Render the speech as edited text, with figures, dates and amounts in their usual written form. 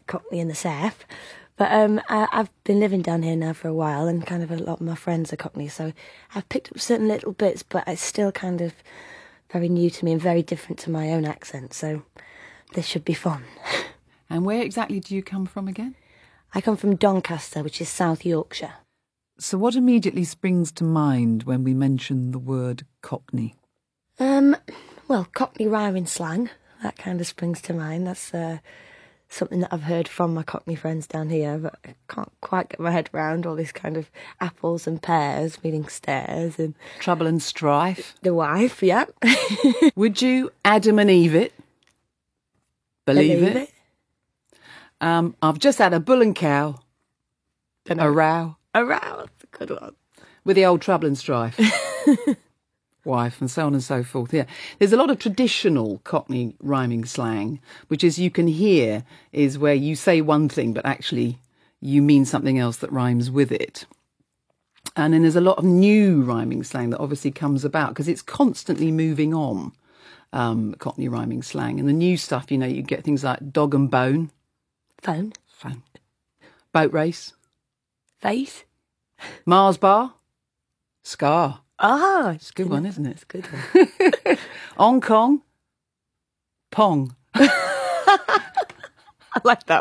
Cockney in the south. But I've been living down here now for a while, and kind of a lot of my friends are Cockney, so I've picked up certain little bits, but it's still kind of very new to me and very different to my own accent, so this should be fun. And where exactly do you come from again? I come from Doncaster, which is South Yorkshire. So what immediately springs to mind when we mention the word Cockney? Well, Cockney rhyming slang, that kind of springs to mind. That's something that I've heard from my Cockney friends down here, but I can't quite get my head around all these kind of apples and pears, meaning stairs, and Trouble and strife. the wife, yeah. Would you Adam and Eve it? Believe it? I've just had a bull and cow. A row. A row, that's a good one. With the old trouble and strife. Wife, and so on and so forth. Yeah, there's a lot of traditional Cockney rhyming slang, which, as you can hear, is where you say one thing, but actually you mean something else that rhymes with it. And then there's a lot of new rhyming slang that obviously comes about because it's constantly moving on, Cockney rhyming slang. And the new stuff, you know, you get things like dog and bone. Phone. Boat race. Face. Mars bar. Scar. Ah, It's a good one, isn't it? It's a good one. Hong Kong. Pong. I like that.